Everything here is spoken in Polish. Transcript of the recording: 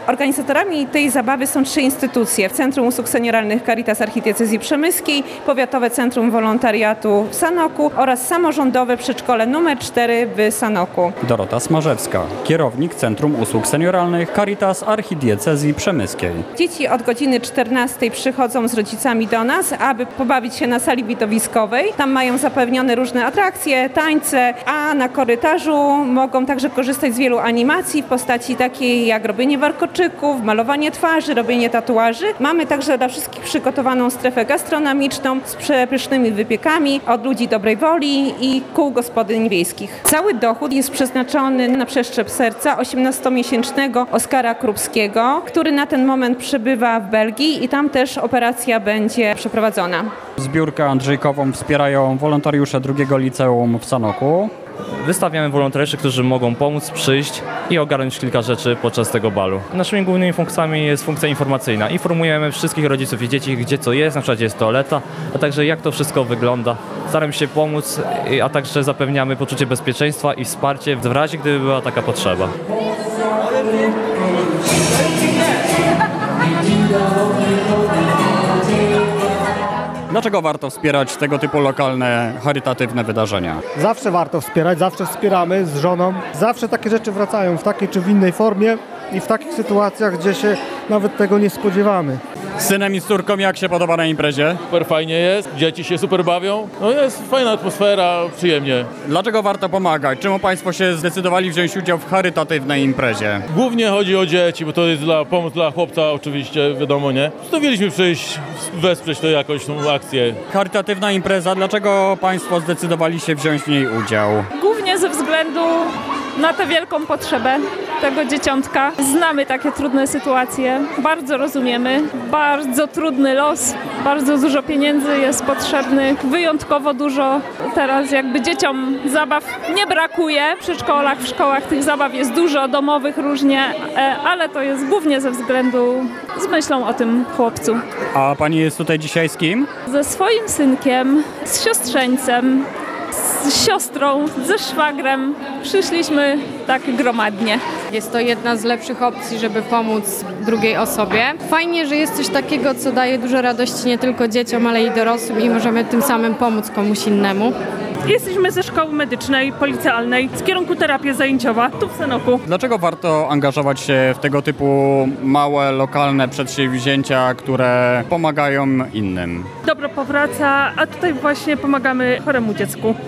Organizatorami tej zabawy są 3 instytucje. Centrum Usług Senioralnych Caritas Archidiecezji Przemyskiej, Powiatowe Centrum Wolontariatu w Sanoku oraz samorządowe przedszkole nr 4 w Sanoku. Dorota Smarzewska, kierownik Centrum Usług Senioralnych Caritas Archidiecezji Przemyskiej. Dzieci od godziny 14 przychodzą z rodzicami do nas, aby pobawić się na sali widowiskowej. Tam mają zapewnione różne atrakcje, tańce, a na korytarzu mogą także korzystać z wielu animacji w postaci takiej jak robienie warkoczyków, malowanie twarzy, robienie tatuaży. Mamy także dla wszystkich przygotowaną strefę gastronomiczną z przepysznymi wypiekami od ludzi dobrej woli i kół gospodyń wiejskich. Cały dochód jest przeznaczony na przeszczep serca 18-miesięcznego Oskara Krupskiego, który na ten moment przebywa w Belgii i tam też operacja będzie przeprowadzona. Zbiórkę Andrzejkową wspierają wolontariusze drugiego liceum w Sanoku. Wystawiamy wolontariuszy, którzy mogą pomóc przyjść i ogarnąć kilka rzeczy podczas tego balu. Naszymi głównymi funkcjami jest funkcja informacyjna. Informujemy wszystkich rodziców i dzieci, gdzie co jest, na przykład jest toaleta, a także jak to wszystko wygląda. Staramy się pomóc, a także zapewniamy poczucie bezpieczeństwa i wsparcie w razie, gdyby była taka potrzeba. Dlaczego warto wspierać tego typu lokalne, charytatywne wydarzenia? Zawsze warto wspierać, zawsze wspieramy z żoną. Zawsze takie rzeczy wracają w takiej czy w innej formie i w takich sytuacjach, gdzie się nawet tego nie spodziewamy. Z synem i z córką jak się podoba na imprezie? Super fajnie jest, dzieci się super bawią. No jest fajna atmosfera, przyjemnie. Dlaczego warto pomagać? Czemu Państwo się zdecydowali wziąć udział w charytatywnej imprezie? Głównie chodzi o dzieci, bo to jest pomoc dla chłopca oczywiście, wiadomo, nie? Postanowiliśmy przyjść, wesprzeć to jakoś, tą akcję. Charytatywna impreza, dlaczego Państwo zdecydowali się wziąć w niej udział? Głównie ze względu na tę wielką potrzebę tego dzieciątka. Znamy takie trudne sytuacje, bardzo rozumiemy, bardzo trudny los, bardzo dużo pieniędzy jest potrzebnych, wyjątkowo dużo. Teraz jakby dzieciom zabaw nie brakuje. W przedszkolach, w szkołach tych zabaw jest dużo, domowych różnie, ale to jest głównie ze względu z myślą o tym chłopcu. A Pani jest tutaj dzisiaj z kim? Ze swoim synkiem, z siostrzeńcem, z siostrą, ze szwagrem. Przyszliśmy tak gromadnie. Jest to jedna z lepszych opcji, żeby pomóc drugiej osobie. Fajnie, że jest coś takiego, co daje dużo radości nie tylko dzieciom, ale i dorosłym i możemy tym samym pomóc komuś innemu. Jesteśmy ze szkoły medycznej, policealnej, z kierunku terapia zajęciowa, tu w Sanoku. Dlaczego warto angażować się w tego typu małe, lokalne przedsięwzięcia, które pomagają innym? Dobro powraca, a tutaj właśnie pomagamy choremu dziecku.